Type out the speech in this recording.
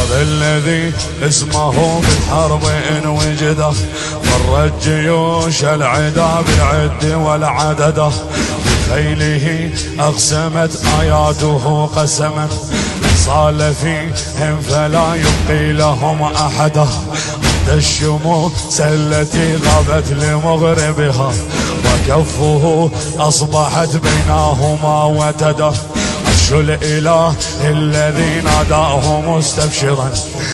هذا الذي اسمه بالحرب إن وجده، فرت جيوش العدا بالعد والعدده، بخيله أقسمت آياته قسما، صال فيهم فلا يبقي لهم أحدا، الشموس التي غابت لمغربها، وكفه أصبحت بينهما وتدا، عرش الإله الذي ناداه مستبشرا،